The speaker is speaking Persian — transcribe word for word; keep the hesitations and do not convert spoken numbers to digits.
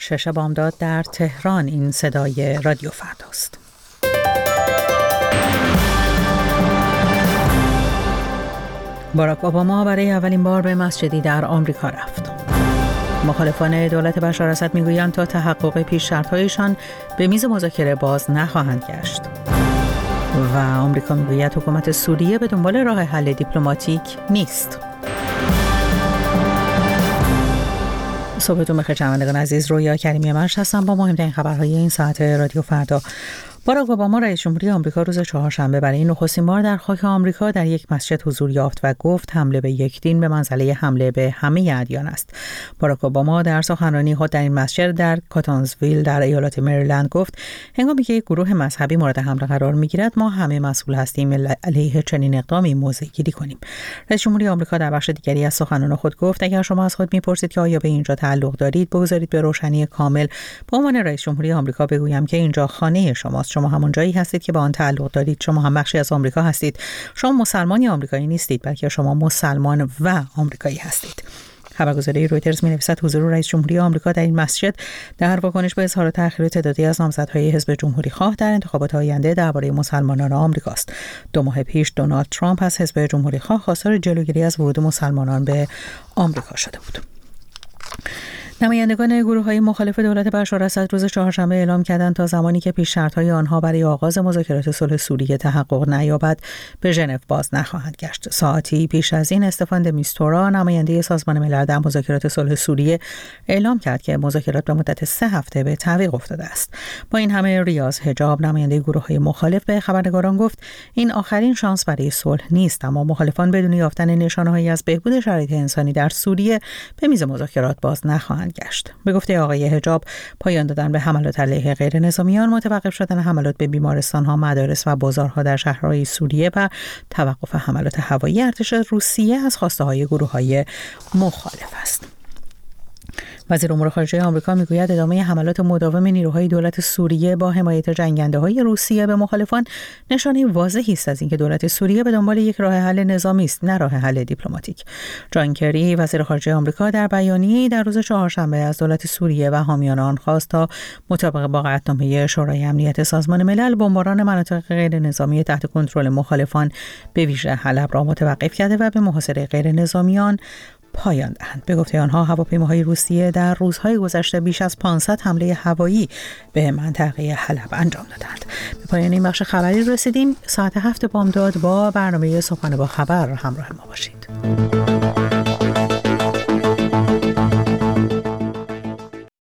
شش بامداد در تهران. این صدای رادیو فرداست. باراک اوباما برای اولین بار به مسجدی در آمریکا رفت. مخالفان دولت بشار اسد میگویند تا تحقق پیش‌شرط‌هایشان به میز مذاکره باز نخواهند گشت. و آمریکا میگوید حکومت سوریه به دنبال راه حل دیپلماتیک نیست. صبحتون بخیر شنوندگان عزیز، رویا کریمی مرش هستم با مهمترین خبرهای این ساعت رادیو فردا. باراک اوباما رئیس جمهوری آمریکا روز چهارشنبه برای نخستین بار در خاک آمریکا در یک مسجد حضور یافت و گفت حمله به یک دین به منزله حمله به همه ادیان است. باراک اوباما در سخنرانی خود در این مسجد در کاتانزویل در ایالت مریلند گفت هنگامی که یک گروه مذهبی مورد حمله قرار می‌گیرد ما همه مسئول هستیم علیه چنین اقدامی موضع‌گیری کنیم. رئیس جمهوری آمریکا در بخش دیگری از سخنان خود گفت اگر شما از خود می‌پرسید که آیا به اینجا تعلق دارید، بگذارید به روشنی کامل به عنوان رئیس جمهوری آمریکا بگویم که اینجا خانه شماست. شما همون جایی هستید که با آن تعلق دارید. شما هم بخشی از آمریکا هستید. شما مسلمانی آمریکایی نیستید، بلکه شما مسلمان و آمریکایی هستید. خبرگزاری رویترز می‌نویسد حضور رئیس جمهوری آمریکا در این مسجد در واکنش به اظهار تأخیر تعدادی از نامزدهای حزب جمهوری‌خواه در انتخابات آینده درباره مسلمانان آمریکا است. دو ماه پیش دونالد ترامپ از حزب جمهوری‌خواه خواستار جلوگیری از ورود مسلمانان به آمریکا شده بود. نمایندگان گروه‌های مخالف دولت بشار اسد روز چهارشنبه اعلام کردند تا زمانی که پیش‌شرط‌های آنها برای آغاز مذاکرات صلح سوریه تحقق نیابد به ژنو باز نخواهند گشت. ساعتی پیش از این استفان د میستورا نماینده سازمان ملل در مذاکرات صلح سوریه اعلام کرد که مذاکرات به مدت سه هفته به تعویق افتاده است. با این همه ریاض حجاب نماینده گروه‌های مخالف به خبرنگاران گفت این آخرین شانس برای صلح نیست، اما مخالفان بدون یافتن نشانه‌هایی از بهبود شرایط انسانی در سوریه به میز مذاکرات باز نخواهند گشت. به گفته آقای حجاب پایان دادن به حملات علیه غیر نظامیان، متوقف شدن حملات به بیمارستان‌ها، مدارس و بازارها در شهرهای سوریه و توقف حملات هوایی ارتش روسیه از خواسته‌های گروه‌های مخالف است. وزیر امور خارجه آمریکا میگوید ادامه حملات مداوم نیروهای دولت سوریه با حمایت جنگنده‌های روسیه به مخالفان نشانه واضحی است از اینکه دولت سوریه به دنبال یک راه حل نظامی است، نه راه حل دیپلماتیک. جان کری وزیر خارجه آمریکا در بیانیه‌ای در روز چهارشنبه از دولت سوریه و حامیان آن خواست تا مطابق با قطعنامه شورای امنیت سازمان ملل بمباران مناطق غیر نظامی تحت کنترل مخالفان به ویژه حلب را متوقف کرده و به محاصره غیر نظامیان پایان دهند. به گفته آنها هواپیماهای روسیه در روزهای گذشته بیش از پانصد حمله هوایی به منطقه حلب انجام دادند. به پایان این بخش خبری رسیدیم. ساعت هفت بامداد با برنامه صبحانه با خبر همراه ما باشید.